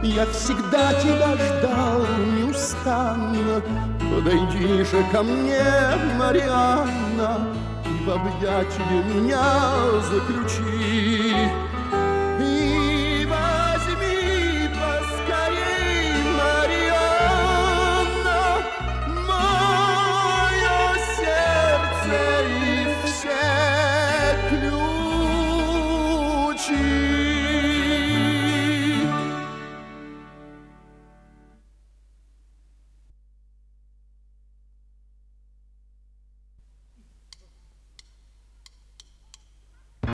Я всегда тебя ждал неустанно. Подойди же ко мне, Марианна, и в объятия меня заключи.